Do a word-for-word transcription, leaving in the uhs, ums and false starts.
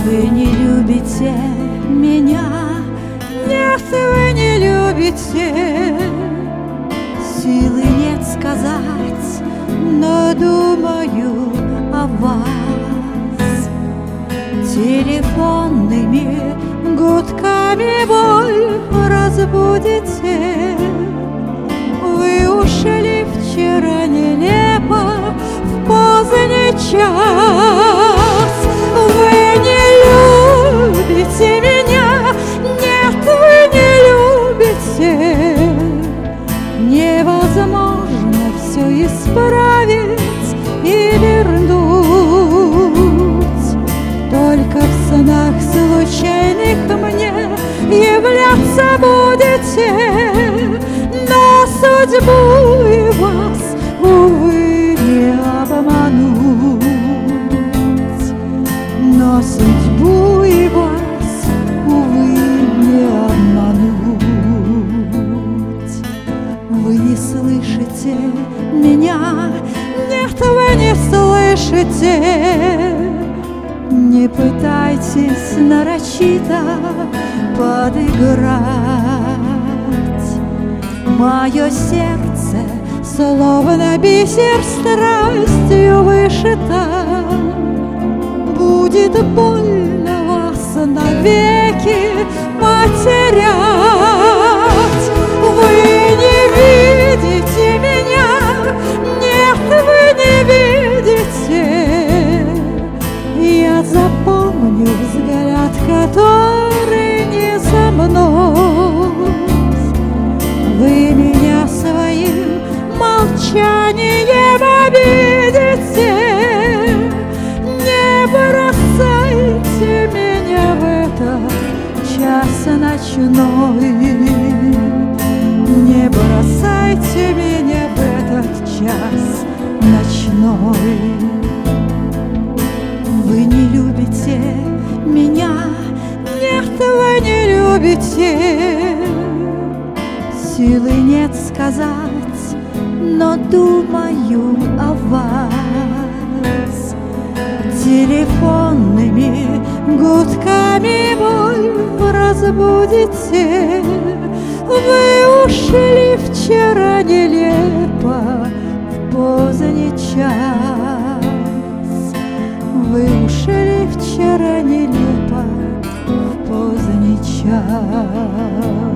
Вы не любите меня, нет, вы не любите. Силы нет сказать, но думаю о вас. Телефонными гудками боль разбудите. Вы ушли вчера нелепо в поздний час. Вы не любите меня, нет, вы не любите. Невозможно все исправить и вернуть. Только в снах случайных мне являться будете, но судьбу и вас, увы, не обмануть. Но судьбу и вас, увы, не обмануть. Вы не слышите меня, нет, вы не слышите. Не пытайтесь нарочито подыграть. Мое сердце словно бисер страстью вышито. Будет больно вас навеки потерять. Вы не видите меня, нет, вы не видите. Я запомню взгляд, который не со мной. Вы меня своим молчанием обидите. Не бросайте меня в этот час ночной. Не бросайте меня в этот час ночной. Вы не любите меня, нет, вы не любите. Силы нет сказать, но думаю о вас. Телефонными гудками боль разбудите. Вы ушли вчера нелепо в поздний час. Вы ушли вчера нелепо в поздний час.